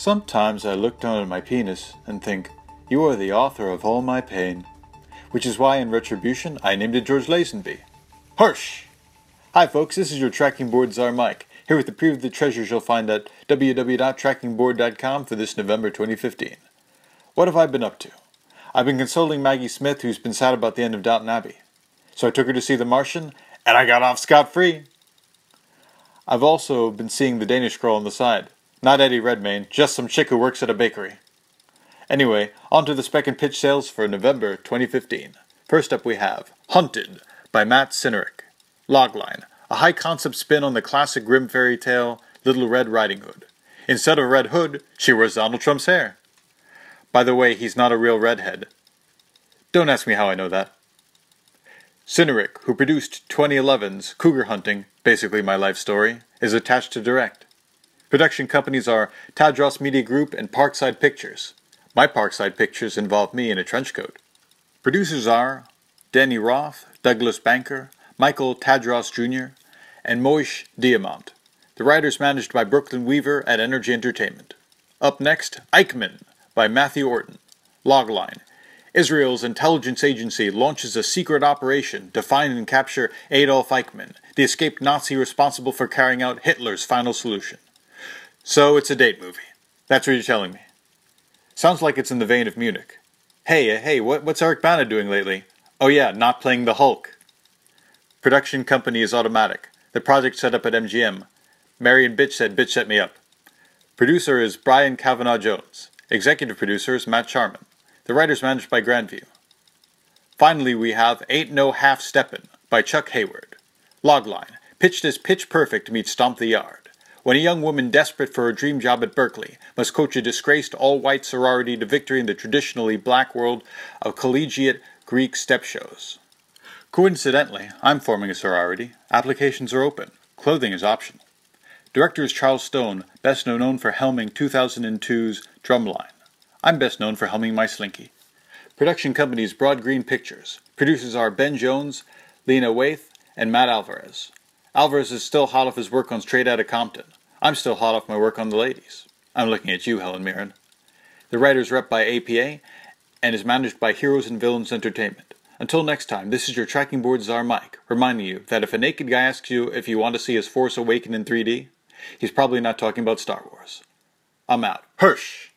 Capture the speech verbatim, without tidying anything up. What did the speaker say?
Sometimes I look down at my penis and think, you are the author of all my pain. Which is why in retribution I named it George Lazenby. Harsh! Hi folks, this is your Tracking Board Czar Mike, here with the preview of the treasures you'll find at w w w dot tracking board dot com for this November twenty fifteen. What have I been up to? I've been consoling Maggie Smith, who's been sad about the end of Downton Abbey. So I took her to see The Martian, and I got off scot-free. I've also been seeing the Danish girl on the side. Not Eddie Redmayne, just some chick who works at a bakery. Anyway, on to the spec and pitch sales for November twenty fifteen. First up we have Hunted by Matt Sinarick. Logline, a high-concept spin on the classic grim fairy tale Little Red Riding Hood. Instead of a red hood, she wears Donald Trump's hair. By the way, he's not a real redhead. Don't ask me how I know that. Sinarick, who produced twenty eleven's Cougar Hunting, basically my life story, is attached to direct. Production companies are Tadros Media Group and Parkside Pictures. My Parkside Pictures involve me in a trench coat. Producers are Danny Roth, Douglas Banker, Michael Tadros Junior, and Moish Diamant. The writers managed by Brooklyn Weaver at Energy Entertainment. Up next, Eichmann by Matthew Orton. Logline. Israel's intelligence agency launches a secret operation to find and capture Adolf Eichmann, the escaped Nazi responsible for carrying out Hitler's final solution. So it's a date movie. That's what you're telling me. Sounds like it's in the vein of Munich. Hey, hey, what, what's Eric Bana doing lately? Oh yeah, not playing the Hulk. Production company is Automatic. The project set up at M G M. Marion Bitch said Bitch set me up. Producer is Brian Kavanaugh Jones. Executive producer is Matt Charman. The writers managed by Grandview. Finally, we have Ain't No Half Steppin' by Chuck Hayward. Logline, pitched as Pitch Perfect meets Stomp the Yard. When a young woman desperate for her dream job at Berkeley must coach a disgraced all-white sorority to victory in the traditionally black world of collegiate Greek step shows. Coincidentally, I'm forming a sorority. Applications are open. Clothing is optional. Director is Charles Stone, best known for helming two thousand two's Drumline. I'm best known for helming my Slinky. Production company is Broad Green Pictures. Producers are Ben Jones, Lena Waithe, and Matt Alvarez. Alvarez is still hot off his work on Straight Outta Compton. I'm still hot off my work on The Ladies. I'm looking at you, Helen Mirren. The writer's rep by A P A and is managed by Heroes and Villains Entertainment. Until next time, this is your Tracking Board Czar Mike, reminding you that if a naked guy asks you if you want to see his Force Awakens in three D, he's probably not talking about Star Wars. I'm out. Hirsch!